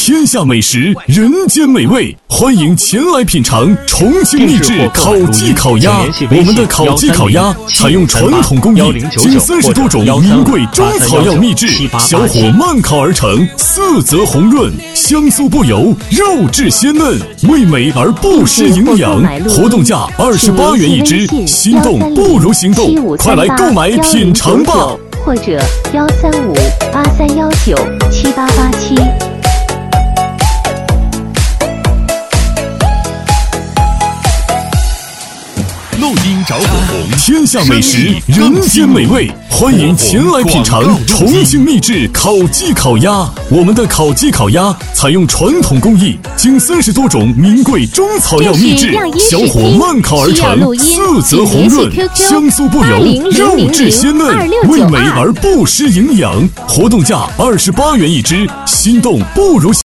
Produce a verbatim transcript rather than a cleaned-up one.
天下美食，人间美味，欢迎前来品尝重庆秘制烤鸡烤鸭。我们的烤鸡烤鸭采用传统工艺，经三十多种名贵中草药秘制，小火慢烤而成，色泽红润，香酥不油，肉质鲜嫩，味美而不失营养。活动价二十八元一只，心动不如行动，快来购买品尝吧！ 或者幺三五八三幺九七八八七。 录音找火红，天下美食，人间美味，欢迎前来品尝重庆秘制烤鸡烤鸭。我们的烤鸡烤鸭采用传统工艺，经三十多种名贵中草药秘制，小火慢烤而成，色泽红润，香酥不油，肉质鲜嫩，味美而不失营养。活动价二十八元一只，心动不如